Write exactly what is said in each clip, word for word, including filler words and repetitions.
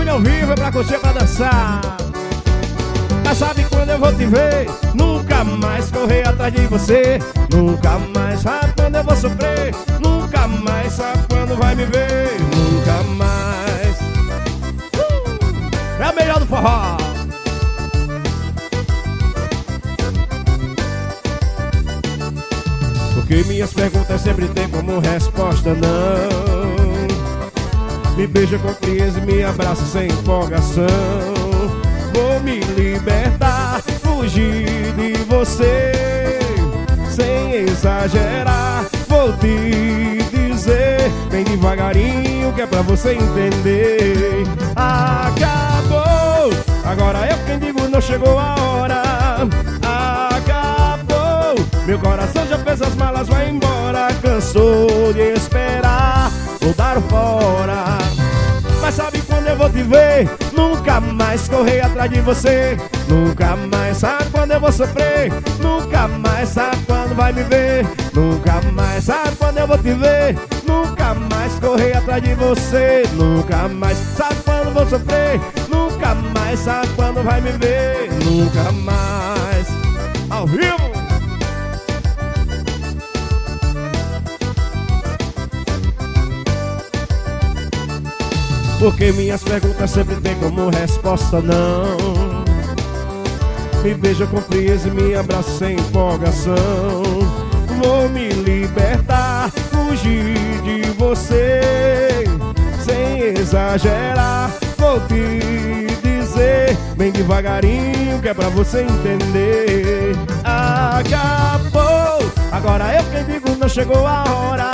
ao vivo é pra curtir, é pra dançar. Mas sabe quando eu vou te ver? Nunca mais correr atrás de você. Nunca mais sabe quando eu vou sofrer. Nunca mais sabe quando vai me ver. Nunca mais. uh! É a melhor do forró. Porque minhas perguntas sempre tem como resposta não. Me beija com frieza e me abraça sem empolgação. Vou me libertar, fugir de você, sem exagerar. Vou te dizer bem devagarinho que é pra você entender. Acabou, agora eu quem digo não chegou a hora. Acabou, meu coração já fez as malas, vai embora. Cansou de esperar, vou dar o fora. Mas sabe quando eu vou te ver? Nunca mais correr atrás de você. Nunca mais sabe quando eu vou sofrer. Nunca mais sabe quando vai me ver. Nunca mais sabe quando eu vou te ver. Nunca mais correr atrás de você. Nunca mais sabe quando vou sofrer. Nunca mais sabe quando vai me ver. Nunca mais. Ao vivo. Porque minhas perguntas sempre tem como resposta não. Me beija com frieza e me abraça sem empolgação. Vou me libertar, fugir de você, sem exagerar. Vou te dizer bem devagarinho que é pra você entender. Acabou, agora eu quem digo não chegou a hora.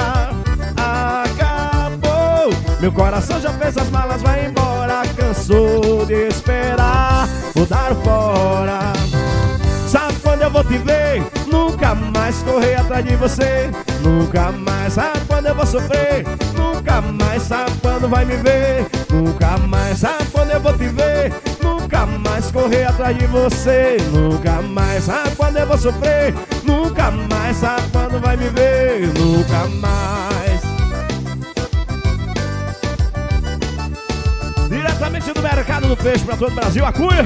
Meu coração já fez as malas, vai embora. Cansou de esperar, vou dar fora. Sabe quando eu vou te ver? Nunca mais correr atrás de você. Nunca mais sabe quando eu vou sofrer. Nunca mais sabe quando vai me ver. Nunca mais sabe quando eu vou te ver. Nunca mais correr atrás de você. Nunca mais sabe quando eu vou sofrer. Nunca mais sabe quando vai me ver. Nunca mais. Diretamente do mercado do peixe pra todo o Brasil, a Cunha.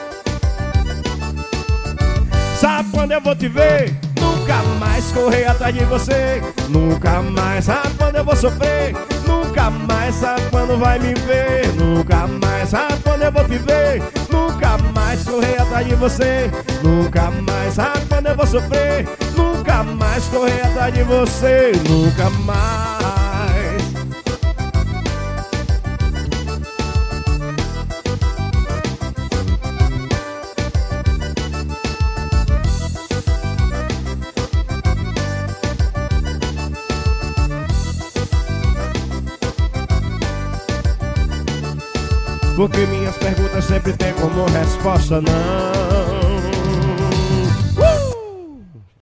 Sabe quando eu vou te ver? Nunca mais correr atrás de você. Nunca mais sabe quando eu vou sofrer. Nunca mais sabe quando vai me ver. Nunca mais sabe quando eu vou te ver. Nunca mais correr atrás de você. Nunca mais sabe quando eu vou sofrer. Nunca mais correr atrás de você. Nunca mais. Porque minhas perguntas sempre tem como resposta não.